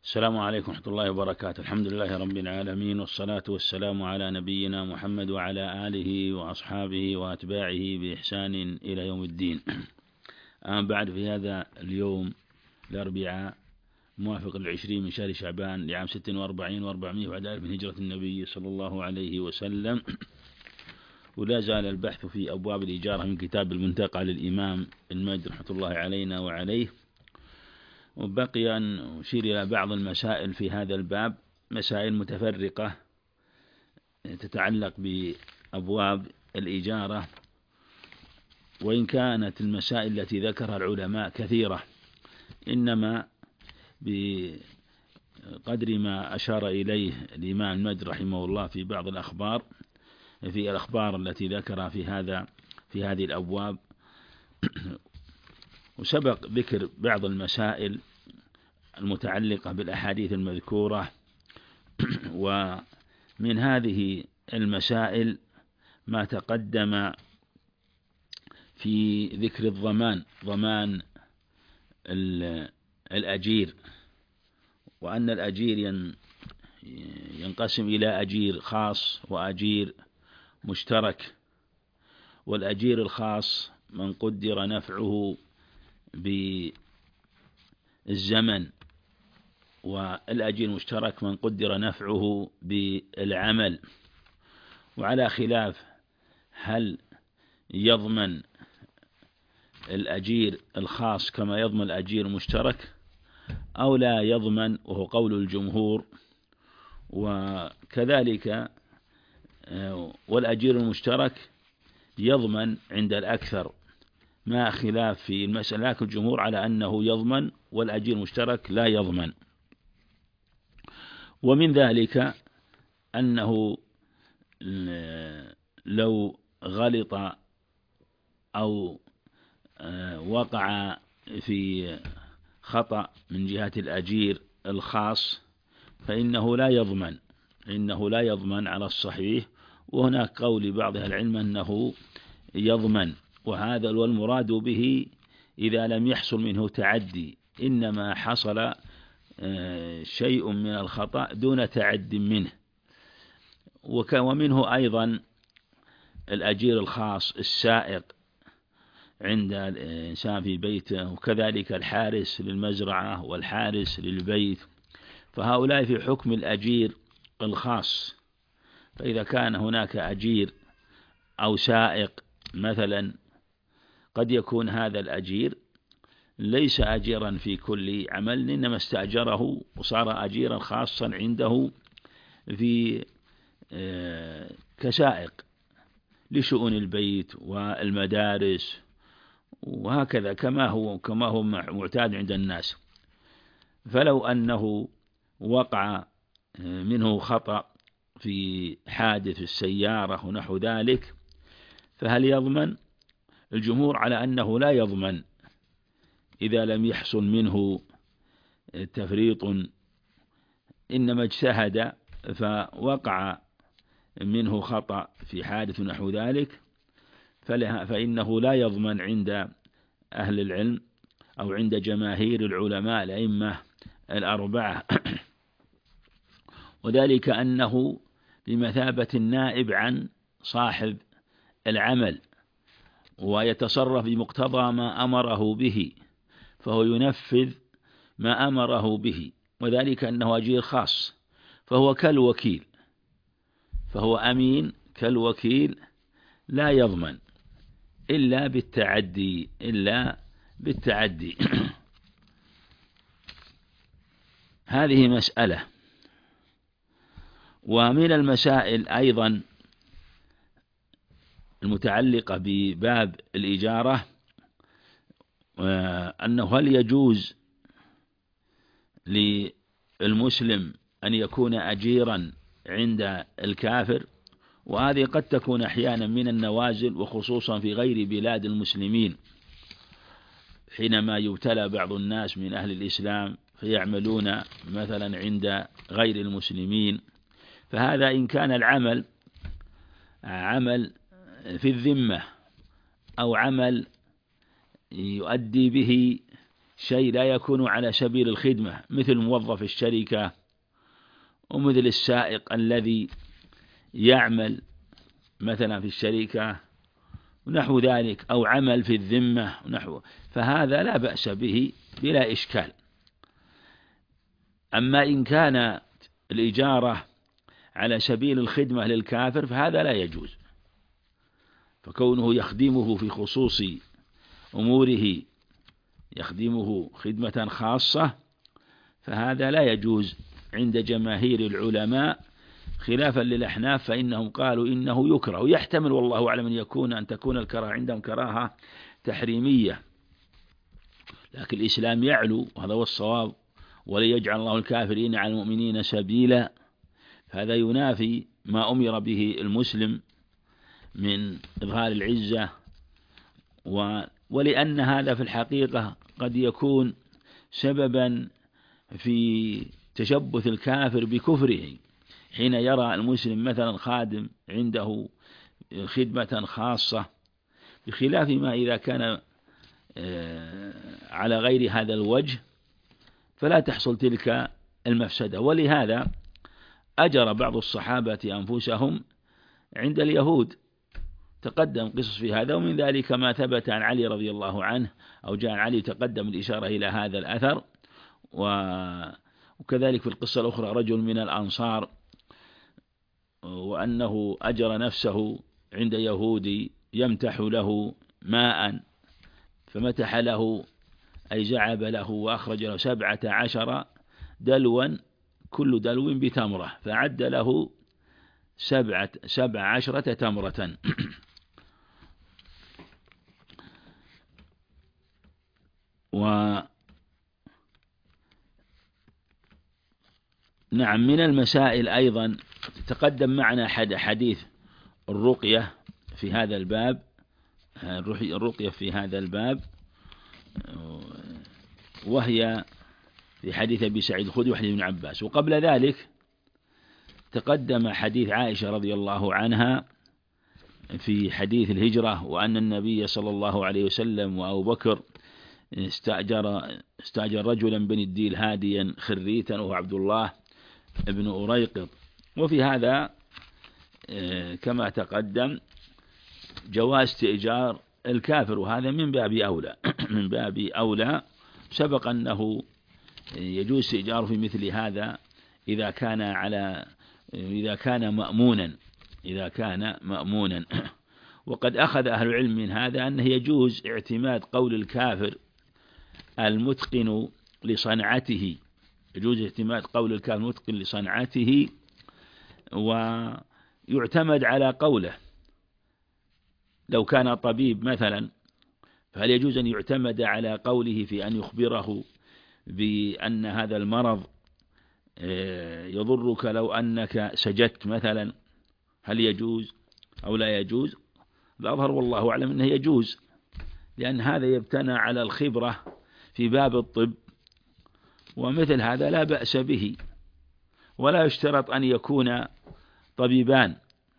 السلام عليكم ورحمة الله وبركاته. الحمد لله رب العالمين، والصلاة والسلام على نبينا محمد وعلى آله وأصحابه وأتباعه بإحسان إلى يوم الدين. أما بعد، في هذا اليوم الأربعاء موافق 20 من شهر شعبان لعام 46 و400 بعد ألف من هجرة النبي صلى الله عليه وسلم، ولا زال البحث في أبواب الإجارة من كتاب المنتقى للإمام المجد رحمة الله علينا وعليه. وبقي أن أشير إلى بعض المسائل في هذا الباب، مسائل متفرقة تتعلق بأبواب الإجارة، وإن كانت المسائل التي ذكرها العلماء كثيرة، إنما بقدر ما أشار إليه الإمام المجد رحمه الله في بعض الأخبار، في الأخبار التي ذكرها في هذه الأبواب. وسبق ذكر بعض المسائل المتعلقة بالأحاديث المذكورة، ومن هذه المسائل ما تقدم في ذكر ضمان الأجير، وأن الأجير ينقسم إلى أجير خاص وأجير مشترك. والأجير الخاص من قدر نفعه بالزمن، والأجير المشترك من قدر نفعه بالعمل. وعلى خلاف هل يضمن الأجير الخاص كما يضمن الأجير المشترك أو لا يضمن، وهو قول الجمهور. وكذلك والأجير المشترك يضمن عند الأكثر، ما خلاف في المسألة، لكن الجمهور على أنه يضمن والأجير المشترك لا يضمن. ومن ذلك أنه لو غلط أو وقع في خطأ من جهة الأجير الخاص فإنه لا يضمن على الصحيح. وهناك قول لبعض العلم أنه يضمن، وهذا والمراد به إذا لم يحصل منه تعدي، إنما حصل شيء من الخطأ دون تعد منه. ومنه أيضا الأجير الخاص السائق عند الإنسان في بيته، وكذلك الحارس للمزرعة والحارس للبيت، فهؤلاء في حكم الأجير الخاص. فإذا كان هناك أجير أو سائق مثلا، قد يكون هذا الأجير ليس أجيرا في كل عمل، إنما استأجره وصار أجيرا خاصا عنده في كسائق لشؤون البيت والمدارس، وهكذا كما هو معتاد عند الناس. فلو أنه وقع منه خطأ في حادث السيارة ونحو ذلك، فهل يضمن؟ الجمهور على أنه لا يضمن إذا لم يحصل منه تفريط، إنما اجتهد فوقع منه خطأ في حادث نحو ذلك، فإنه لا يضمن عند أهل العلم أو عند جماهير العلماء الأئمة الأربعة. وذلك أنه بمثابة النائب عن صاحب العمل، ويتصرف بمقتضى ما أمره به، فهو ينفذ ما أمره به. وذلك أنه أجير خاص، فهو كالوكيل، فهو أمين كالوكيل، لا يضمن إلا بالتعدي. هذه مسألة. ومن المسائل أيضا المتعلقة بباب الإجارة أنه هل يجوز للمسلم أن يكون أجيرا عند الكافر؟ وهذه قد تكون أحيانا من النوازل، وخصوصا في غير بلاد المسلمين، حينما يبتلى بعض الناس من أهل الإسلام فيعملون مثلا عند غير المسلمين. فهذا إن كان العمل عمل في الذمة أو عمل يؤدي به شيء لا يكون على سبيل الخدمة، مثل موظف الشركة ومثل السائق الذي يعمل مثلا في الشركة ونحو ذلك، أو عمل في الذمة ونحوه، فهذا لا بأس به بلا إشكال. أما إن كان الإجارة على سبيل الخدمة للكافر فهذا لا يجوز، فكونه يخدمه في خصوص أموره، يخدمه خدمة خاصة، فهذا لا يجوز عند جماهير العلماء، خلافا للأحناف فإنهم قالوا إنه يكره. يحتمل والله أعلم أن تكون الكراهة عندهم كراهة تحريمية، لكن الإسلام يعلو وهذا هو الصواب، وليجعل الله الكافرين على المؤمنين سبيلا، هذا ينافي ما أمر به المسلم من إظهار العزة، ولأن هذا في الحقيقة قد يكون سببا في تشبث الكافر بكفره، حين يرى المسلم مثلا خادم عنده خدمة خاصة، بخلاف ما إذا كان على غير هذا الوجه فلا تحصل تلك المفسدة. ولهذا أجر بعض الصحابة أنفسهم عند اليهود، تقدم قصص في هذا، ومن ذلك ما ثبت عن علي رضي الله عنه، أو جاء عن علي تقدم الإشارة إلى هذا الأثر. وكذلك في القصة الأخرى رجل من الأنصار وأنه أجر نفسه عند يهودي يمتح له ماء، فمتح له أي جعب له وأخرج له 17 دلوا، كل دلو بتمرة، فعد له 17 تمرة. نعم، من المسائل أيضا تقدم معنا حديث الرقية في هذا الباب، الرقية في هذا الباب، وهي في حديث أبي سعيد الخدري وحديث ابن عباس. وقبل ذلك تقدم حديث عائشة رضي الله عنها في حديث الهجرة، وأن النبي صلى الله عليه وسلم وأبو بكر استأجر رجلا بن الديل هاديا خريتا وهو عبد الله ابن أريقط. وفي هذا كما تقدم جواز استئجار الكافر، وهذا من باب أولى من باب أولى. سبق أنه يجوز استئجاره في مثل هذا إذا كان مأمونا. وقد أخذ أهل العلم من هذا أنه يجوز اعتماد قول الكافر المتقن لصنعته، يجوز اعتماد قول الكافر المتقن لصنعته ويعتمد على قوله. لو كان طبيب مثلا فهل يجوز أن يعتمد على قوله في أن يخبره بأن هذا المرض يضرك لو أنك سجدت مثلا، هل يجوز أو لا يجوز؟ الأظهر والله أعلم أنه يجوز، لأن هذا يبتنى على الخبرة في باب الطب، ومثل هذا لا بأس به، ولا يشترط أن يكون طبيبان،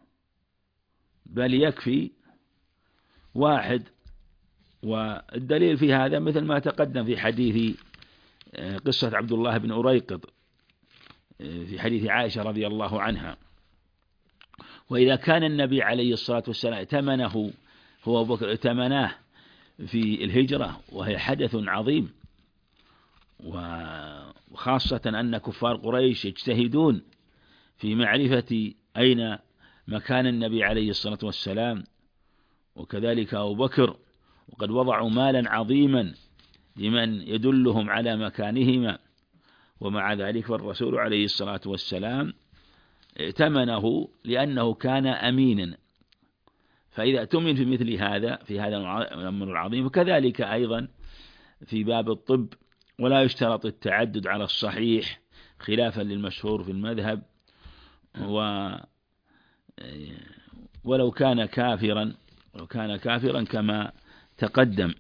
بل يكفي واحد. والدليل في هذا مثل ما تقدم في حديث قصة عبد الله بن أريقط في حديث عائشة رضي الله عنها. وإذا كان النبي عليه الصلاة والسلام ائتمنه هو أبو بكر، ائتمناه في الهجرة وهي حدث عظيم، وخاصة أن كفار قريش يجتهدون في معرفة أين مكان النبي عليه الصلاة والسلام، وكذلك أبو بكر، وقد وضعوا مالا عظيما لمن يدلهم على مكانهما، ومع ذلك فالرسول عليه الصلاة والسلام ائتمنه لأنه كان أمينا. فإذا اؤتمن في مثل هذا في هذا الأمر العظيم، وكذلك أيضا في باب الطب، ولا يشترط التعدد على الصحيح خلافا للمشهور في المذهب، ولو كان كافرا كما تقدم.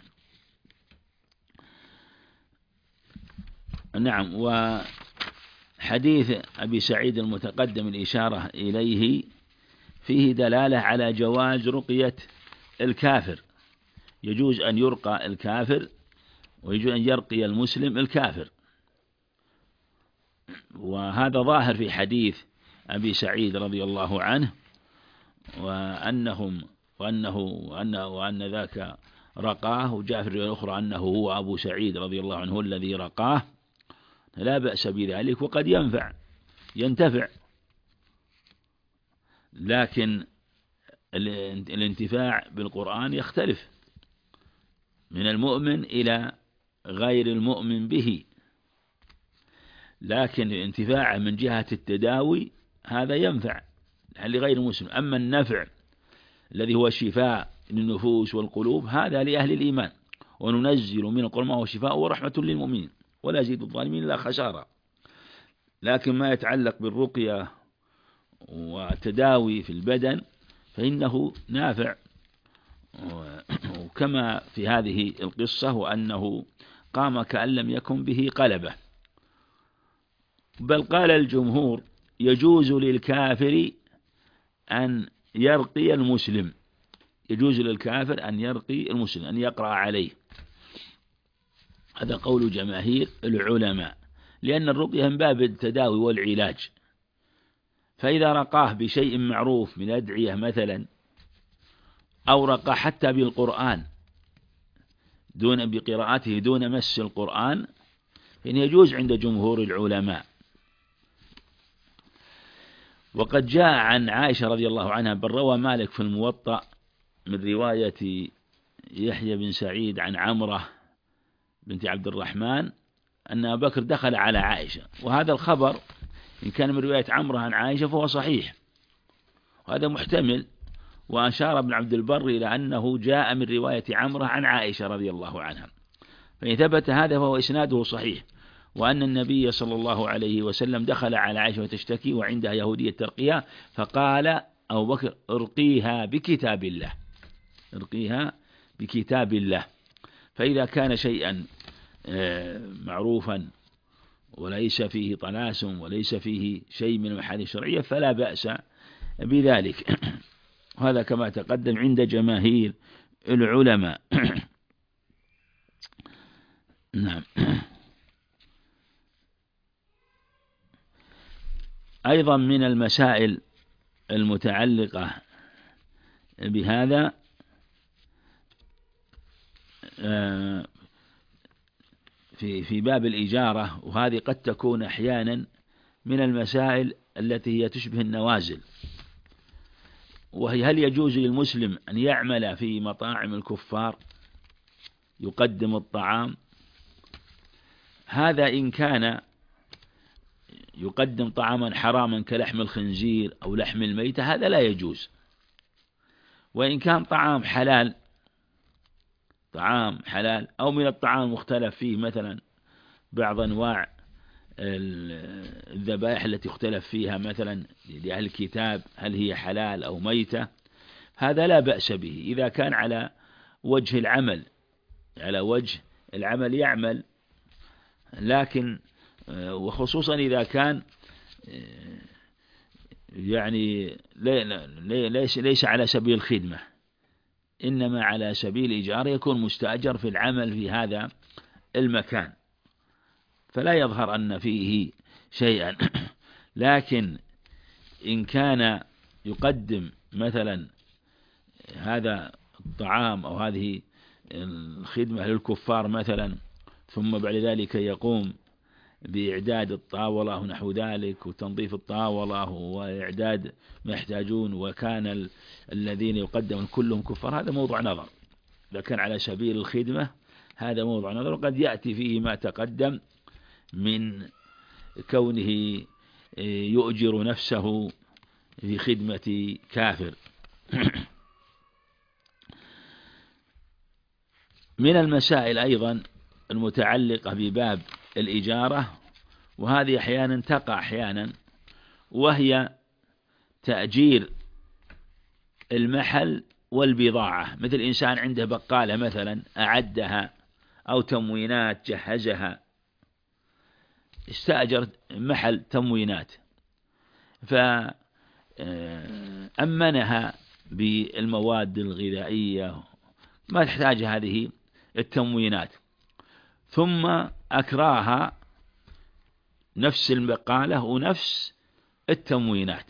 نعم. وحديث أبي سعيد المتقدم الإشارة إليه فيه دلالة على جواز رقية الكافر، يجوز أن يرقى الكافر ويجوز أن يرقي المسلم الكافر. وهذا ظاهر في حديث أبي سعيد رضي الله عنه، وأن ذاك رقاه، وجاء في الرواية الأخرى أنه هو أبو سعيد رضي الله عنه الذي رقاه، لا بأس بذلك، وقد ينتفع. لكن الانتفاع بالقرآن يختلف من المؤمن إلى غير المؤمن به، لكن الانتفاع من جهة التداوي هذا ينفع لغير المسلم. أما النفع الذي هو الشفاء للنفوس والقلوب هذا لأهل الإيمان. وننزل من القرآن ما هو شفاء ورحمة للمؤمنين ولا يزيد الظالمين إلا خسارة. لكن ما يتعلق بالرقية وتداوي في البدن فإنه نافع، وكما في هذه القصة وأنه قام كأن لم يكن به قلبه. بل قال الجمهور يجوز للكافر أن يرقي المسلم، يجوز للكافر أن يرقي المسلم، أن يقرأ عليه. هذا قول جماهير العلماء، لأن الرقية من باب التداوي والعلاج. فإذا رقاه بشيء معروف من أدعية مثلا، أو رقى حتى بالقرآن بقراءته دون مس القرآن، فإن يجوز عند جمهور العلماء. وقد جاء عن عائشة رضي الله عنها، بل روى مالك في الموطأ من رواية يحيى بن سعيد عن عمرة بنت عبد الرحمن أن أبا بكر دخل على عائشة، وهذا الخبر إن كان من رواية عمرة عن عائشة فهو صحيح، وهذا محتمل. وأشار ابن عبد البر إلى أنه جاء من رواية عمرة عن عائشة رضي الله عنها، فإن ثبت هذا فهو إسناده صحيح، وأن النبي صلى الله عليه وسلم دخل على عائشة وتشتكي وعندها يهودية ترقيها، فقال أبو بكر ارقيها بكتاب الله، ارقيها بكتاب الله. فإذا كان شيئا معروفا وليس فيه طلاسم وليس فيه شيء من المحاذير الشرعية فلا بأس بذلك. هذا كما تقدم عند جماهير العلماء. نعم. أيضا من المسائل المتعلقة بهذا في باب الإجارة، وهذه قد تكون أحيانا من المسائل التي هي تشبه النوازل، وهي هل يجوز للمسلم أن يعمل في مطاعم الكفار يقدم الطعام؟ هذا إن كان يقدم طعاما حراما كلحم الخنزير أو لحم الميتة هذا لا يجوز. وإن كان طعام حلال أو من الطعام المختلف فيه، مثلا بعض أنواع الذبائح التي اختلف فيها مثلا لأهل الكتاب هل هي حلال أو ميتة، هذا لا بأس به إذا كان على وجه العمل يعمل. لكن وخصوصا إذا كان يعني ليس على سبيل الخدمة، إنما على سبيل الإيجار، يكون مستأجر في العمل في هذا المكان، فلا يظهر أن فيه شيئا. لكن إن كان يقدم مثلا هذا الطعام أو هذه الخدمة للكفار مثلا، ثم بعد ذلك يقوم بإعداد الطاولة ونحو ذلك وتنظيف الطاولة وإعداد ما يحتاجون، وكان الذين يقدمون كلهم كفار، هذا موضوع نظر. إذا كان على سبيل الخدمة هذا موضوع نظر، وقد يأتي فيه ما تقدم من كونه يؤجر نفسه في خدمة كافر. من المسائل أيضا المتعلقة بباب الإجارة، وهذه أحيانا تقع أحيانا، وهي تأجير المحل والبضاعة. مثل إنسان عنده بقالة مثلا أعدها أو تموينات جهزها، استأجر محل تموينات فأمنها بالمواد الغذائية، ما تحتاج هذه التموينات، ثم أكراها نفس البقالة ونفس التموينات،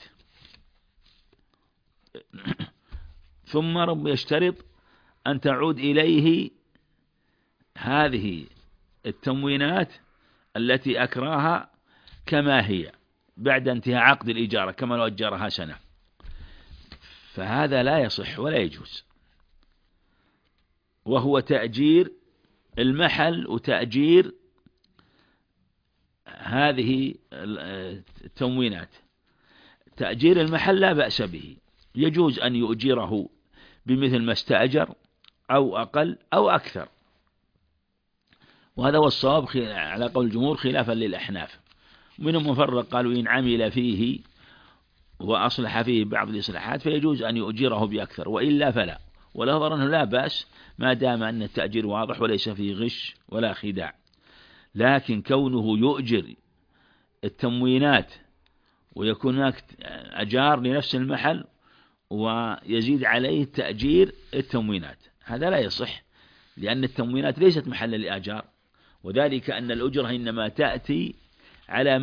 ثم رب يشترط أن تعود إليه هذه التموينات التي أكراها كما هي بعد انتهاء عقد الإجارة كما لو أجرها سنة، فهذا لا يصح ولا يجوز، وهو تأجير المحل وتأجير هذه التموينات. تأجير المحل لا بأس به، يجوز أن يؤجره بمثل ما استأجر أو أقل أو أكثر، وهذا هو الصواب على قول الجمهور خلافا للأحناف. منهم من فرق قالوا إن عمل فيه وأصلح فيه بعض الإصلاحات فيجوز أن يؤجره بأكثر، وإلا فلا، والأظهر أنه لا بأس ما دام أن التأجير واضح وليس فيه غش ولا خداع. لكن كونه يؤجر التموينات ويكون هناك أجار لنفس المحل ويزيد عليه تأجير التموينات، هذا لا يصح، لأن التموينات ليست محلا للآجار، وذلك أن الأجرة إنما تأتي على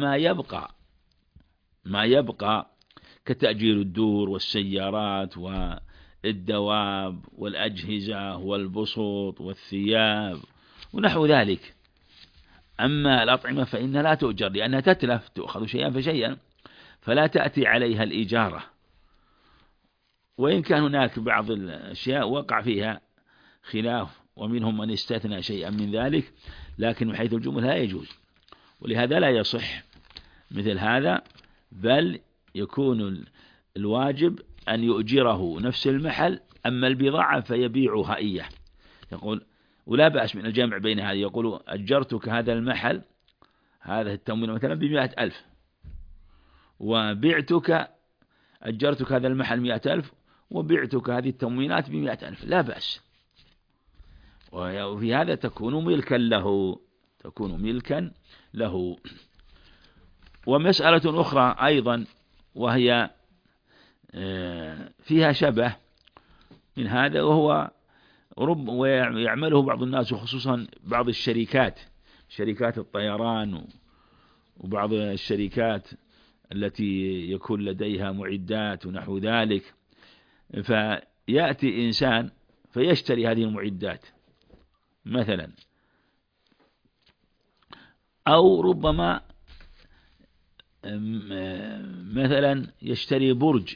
ما يبقى كتأجير الدور والسيارات والدواب والأجهزة والبسط والثياب ونحو ذلك. أما الأطعمة فإنها لا تؤجر لأنها تتلف، تؤخذ شيئا فشيئا، فلا تأتي عليها الإجارة، وإن كان هناك بعض الأشياء وقع فيها خلاف ومنهم من استثنى شيئا من ذلك، لكن من حيث الجملة لا يجوز، ولهذا لا يصح مثل هذا، بل يكون الواجب أن يؤجره نفس المحل، أما البضاعة فيبيعها إياه. يقول ولا بأس من الجمع بين هذه، يقول أجرتك هذا المحل هذا التموين مثلا ب100,000، وبعتك أجرتك هذا المحل 100,000 وبعتك هذه التموينات ب100,000، لا بأس، وفي هذا تكون ملكا له. ومسألة أخرى أيضا وهي فيها شبه من هذا، وهو ويعمله بعض الناس وخصوصا بعض الشركات، شركات الطيران وبعض الشركات التي يكون لديها معدات ونحو ذلك، فيأتي إنسان فيشتري هذه المعدات مثلا، أو ربما مثلا يشتري برج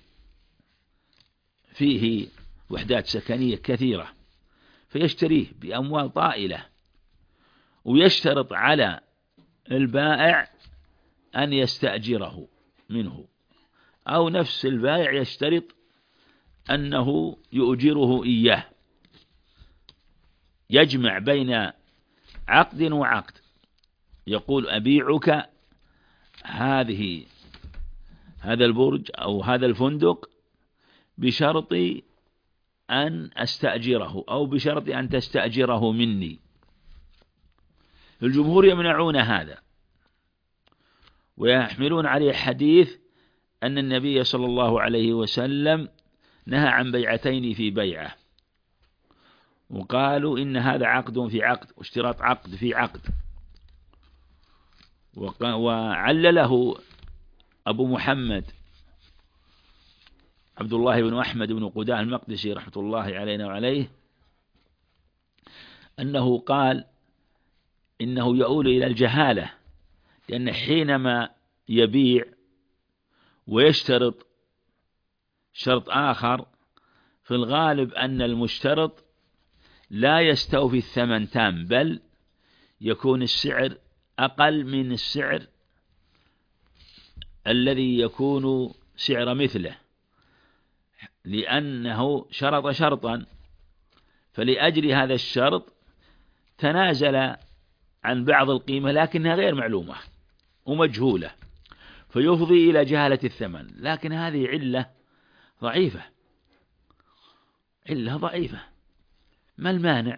فيه وحدات سكنية كثيرة فيشتريه بأموال طائلة، ويشترط على البائع أن يستأجره منه، أو نفس البائع يشترط أنه يؤجره إياه، يجمع بين عقد وعقد، يقول أبيعك هذا البرج أو هذا الفندق بشرط أن أستأجره أو بشرط أن تستأجره مني. الجمهور يمنعون هذا ويحملون عليه حديث أن النبي صلى الله عليه وسلم نهى عن بيعتين في بيعة، وقالوا إن هذا عقد في عقد واشتراط عقد في عقد. وعلله أبو محمد عبد الله بن أحمد بن قدامة المقدسي رحمة الله علينا وعليه أنه قال إنه يؤول إلى الجهالة، لأن حينما يبيع ويشترط شرط آخر في الغالب أن المشترط لا يستوفي الثمن تام، بل يكون السعر أقل من السعر الذي يكون سعر مثله، لأنه شرط شرطا، فلأجل هذا الشرط تنازل عن بعض القيمة لكنها غير معلومة ومجهولة، فيفضي إلى جهالة الثمن. لكن هذه علة ضعيفة، ما المانع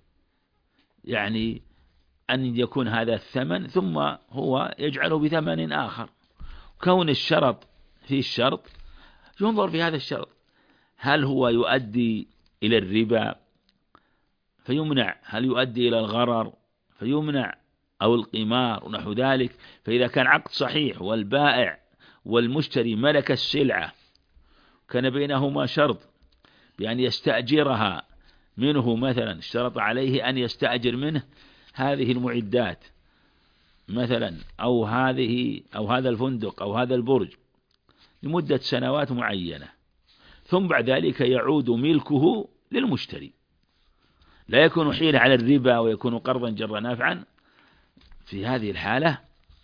يعني أن يكون هذا الثمن ثم هو يجعله بثمن آخر؟ كون الشرط في الشرط ينظر في هذا الشرط هل هو يؤدي إلى الربا فيمنع، هل يؤدي إلى الغرر فيمنع، أو القمار ونحو ذلك. فإذا كان عقد صحيح والبائع والمشتري ملك السلعة كان بينهما شرط بأن يستأجرها منه، مثلا اشترط عليه أن يستأجر منه هذه المعدات مثلا، أو هذا الفندق أو هذا البرج لمدة سنوات معينة، ثم بعد ذلك يعود ملكه للمشتري، لا يكون حيلة على الربا ويكون قرضا جر نافعا. في هذه الحالة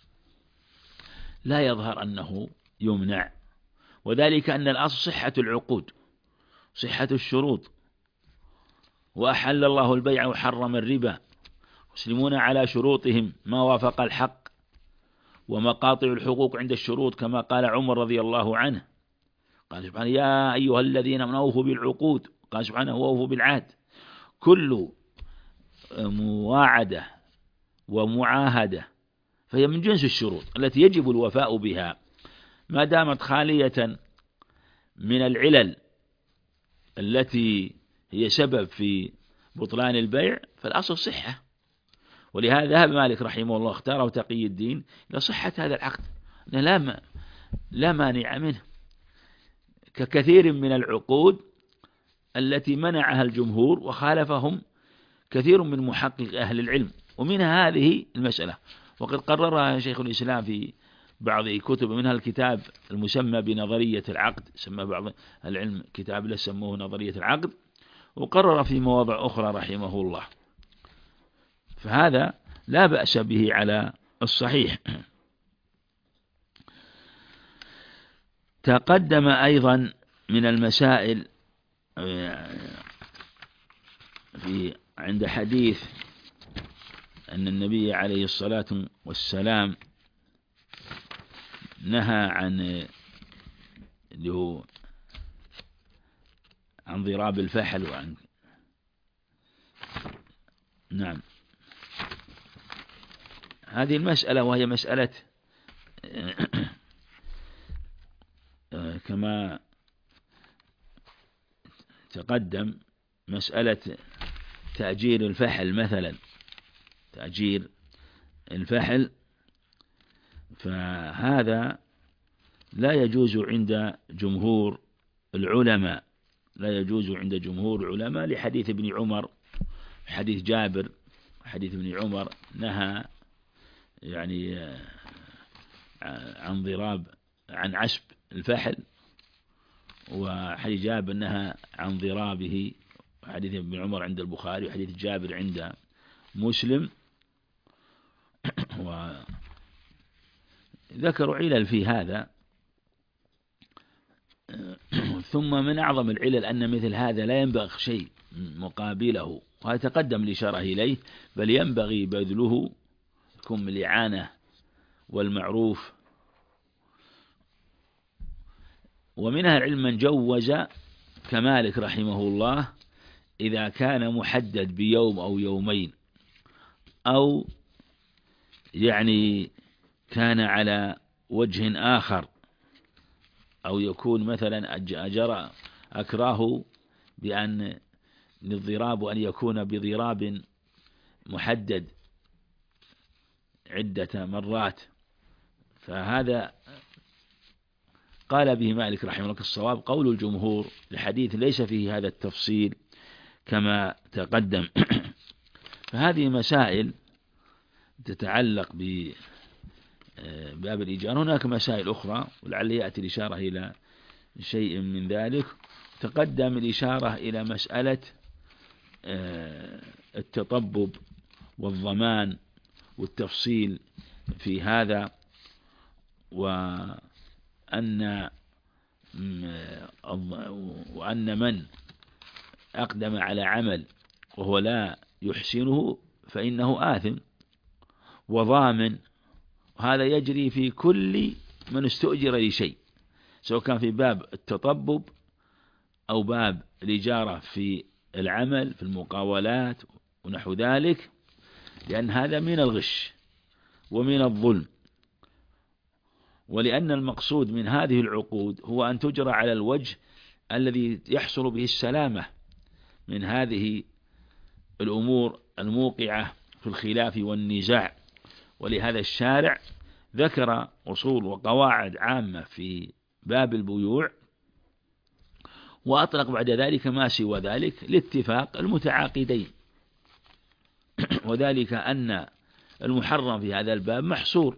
لا يظهر أنه يمنع، وذلك أن الأصل صحة العقود، صحة الشروط، وأحل الله البيع وحرم الربا، مسلمون على شروطهم ما وافق الحق، ومقاطع الحقوق عند الشروط كما قال عمر رضي الله عنه، قال سبحانه يا أيها الذين آمنوا أوفوا بالعقود، قال سبحانه وأوفوا بالعهد. كل مواعدة ومعاهدة فهي من جنس الشروط التي يجب الوفاء بها، ما دامت خالية من العلل التي هي سبب في بطلان البيع، فالأصل صحة. ولهذا ذهب مالك رحمه الله اختاره تقي الدين إلى صحة هذا العقد، لا مانع منه، ككثير من العقود التي منعها الجمهور وخالفهم كثير من محقق أهل العلم، ومنها هذه المسألة، وقد قررها شيخ الإسلام في بعض كتب، منها الكتاب المسمى بنظرية العقد، سمى بعض العلم كتاب له سموه نظرية العقد، وقرر في مواضع أخرى رحمه الله. فهذا لا بأس به على الصحيح. تقدم أيضا من المسائل عند حديث أن النبي عليه الصلاة والسلام نهى عن ضراب الفحل نعم، هذه المسألة وهي مسألة كما تقدم مسألة تأجير الفحل مثلا، تأجير الفحل، فهذا لا يجوز عند جمهور العلماء، لا يجوز عند جمهور العلماء لحديث ابن عمر، حديث جابر، حديث ابن عمر نهى يعني عن عسب الفحل، وحديث جابر نهى عن ضرابه، حديث ابن عمر عند البخاري وحديث جابر عند مسلم. وذكروا علل في هذا، ثم من أعظم العلل أن مثل هذا لا ينبغي شيء مقابله، ويتقدم الإشارة إليه، بل ينبغي بذله، يكون من الإعانة والمعروف. ومنها العلم من جوز كمالك رحمه الله إذا كان محدد بيوم أو يومين، أو يعني كان على وجه آخر، أو يكون مثلا أجرى أكراه بأن الضراب أن يكون بضراب محدد عدة مرات، فهذا قال به مالك رحمه الله. الصواب قول الجمهور لحديث ليس فيه هذا التفصيل كما تقدم. فهذه مسائل تتعلق بباب الإيجار. هناك مسائل أخرى ولعل يأتي الإشارة إلى شيء من ذلك. تقدم الإشارة إلى مسألة التطبب والضمان والتفصيل في هذا، وأن من أقدم على عمل وهو لا يحسنه فإنه آثم وضامن، وهذا يجري في كل من استؤجر لشيء، سواء كان في باب التطبب أو باب الإجارة في العمل في المقاولات ونحو ذلك، لأن هذا من الغش ومن الظلم، ولأن المقصود من هذه العقود هو أن تجرى على الوجه الذي يحصل به السلامة من هذه الأمور الموقعة في الخلاف والنزاع. ولهذا الشارع ذكر أصول وقواعد عامة في باب البيوع، وأطلق بعد ذلك ما سوى ذلك لاتفاق المتعاقدين، وذلك أن المحرم في هذا الباب محصور،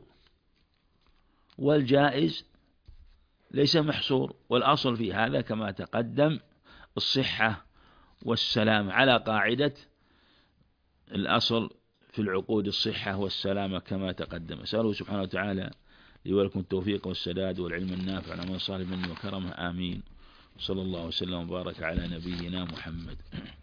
والجائز ليس محصور، والأصل في هذا كما تقدم الصحة والسلام، على قاعدة الأصل في العقود الصحة والسلامة كما تقدم. أسأله سبحانه وتعالى لي ولكم التوفيق والسداد والعلم النافع على من صالح مني وكرمه، آمين. صلى الله وسلم وبارك على نبينا محمد.